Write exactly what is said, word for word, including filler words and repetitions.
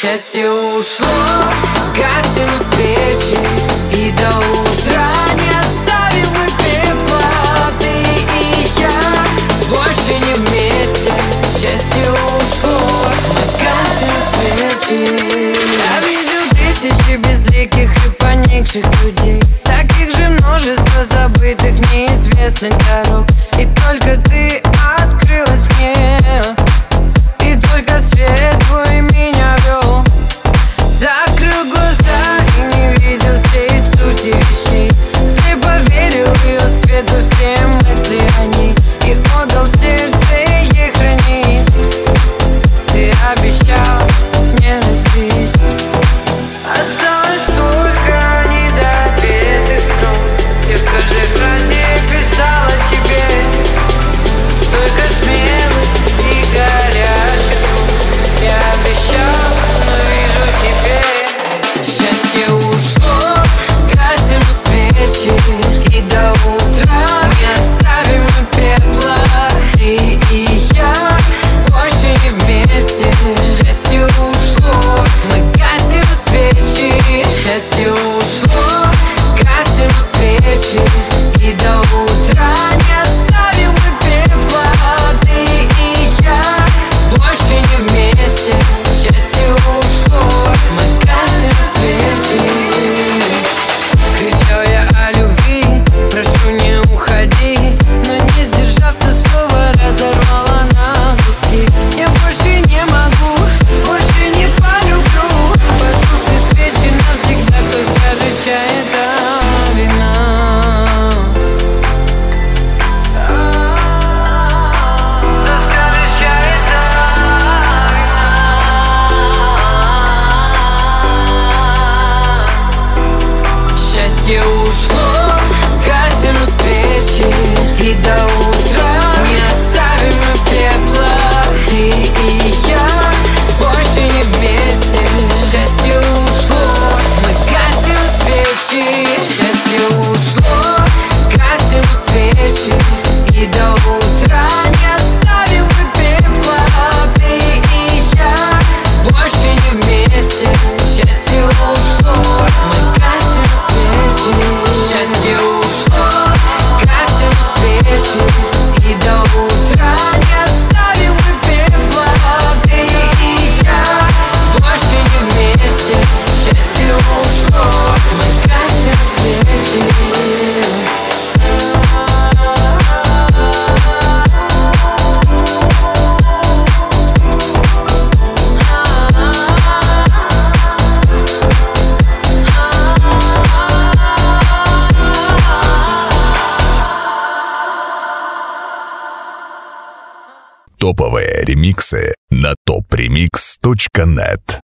Счастье ушло, гасим свечи, и до утра не оставим мы пепла. Ты и я больше не вместе. Счастье ушло, мы гасим свечи. Я видел тысячи безликих и поникших людей, таких же множество забытых, неизвестных дорог. И только ты открылась мне, и только свет твой меня вел. Закрыл глаза и не видел всей сути вещей. Слепо верил ее свету, все мысли о ней, и отдал сердце ей хранить. Ты обещал не разбить. Осталось только недопетых снов. Я в каждой фразе писала тебе столько смелых и горячих слов. Я обещал, но вижу теперь. Счастье ушло, гасим свечи, и до утра не оставим мы пепла. Ты и я больше не вместе. Счастье ушло, мы гасим свечи. Счастье ушло, гасим свечи, и до утра не оставим мы пепла. Ты и я больше не вместе. Счастье ушло, мы гасим свечи. Кричал я о любви, прошу не уходи, но не сдержав то слово, разорвала на куски. Я больше не могу, больше не полюблю. Потухли свечи навсегда, кто скажет, чья это вина. Кто скажет, чья это вина. Счастье ушло, гасим свечи, и до утра не оставим мы пепла. Ты и я больше не вместе. Счастье ушло, мы гасим свечи. Счастье ушло, гасим свечи, и до утра не оставим мы пепла. Ты и я больше не вместе. Счастье ушло, мы гасим свечи. Счастье ушло, гасим свечи, и до утра не оставим мы пепла. Ты и я больше не вместе. Счастье ушло, мы гасим свечи. Топовые ремиксы на топ ремикс точка нет.